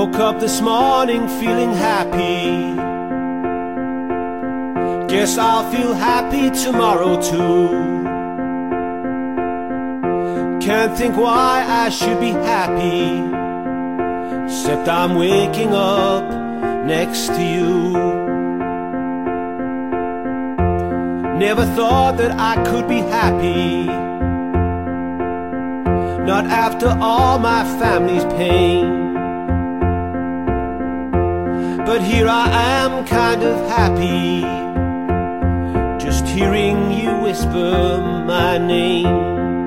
Woke up this morning feeling happy. Guess I'll feel happy tomorrow too. Can't think why I should be happy, except I'm waking up next to you. Never thought that I could be happy, not after all my family's pain. But here I am kind of happy, just hearing you whisper my name.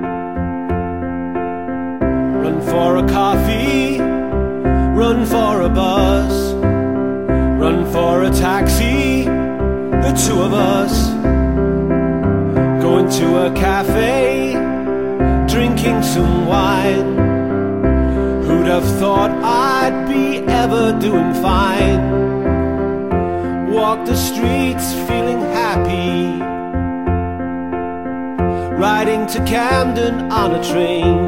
Run for a coffee, run for a bus, run for a taxi, the two of us. Going to a cafe, drinking some wine. Who'd have thought I'd be ever doing fine? Walk the streets feeling happy, riding to Camden on a train,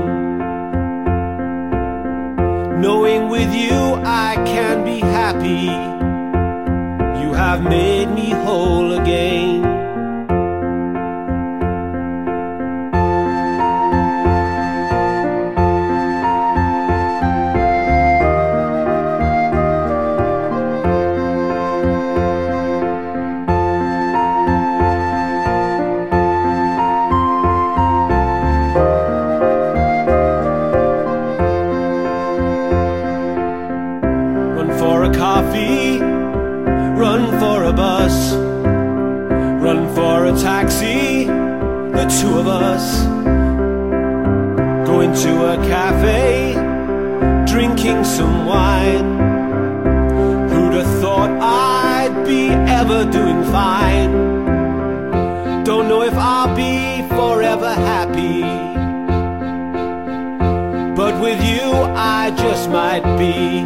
knowing with you I can be happy. You have made me whole again. Coffee, run for a bus, run for a taxi, the two of us. Going to a cafe, drinking some wine. Who'd have thought I'd be ever doing fine? Don't know if I'll be forever happy, but with you I just might be.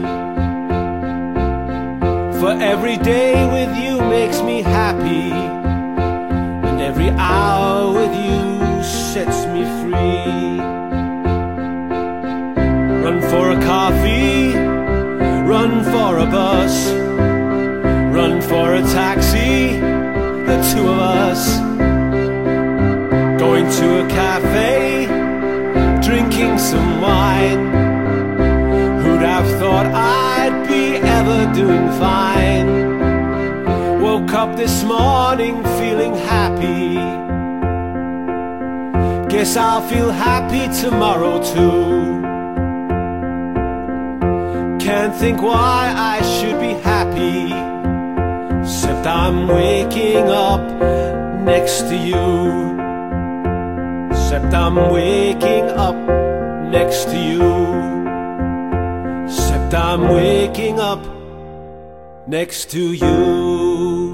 For every day with you makes me happy, and every hour with you sets me free. Run for a coffee, run for a bus, run for a taxi, the two of us. Going to a cafe, drinking some wine. Who'd have thought I'd be ever doing fine? Woke up this morning feeling happy. Guess I'll feel happy tomorrow too. Can't think why I should be happy, except I'm waking up next to you. Except I'm waking up next to you. I'm waking up next to you.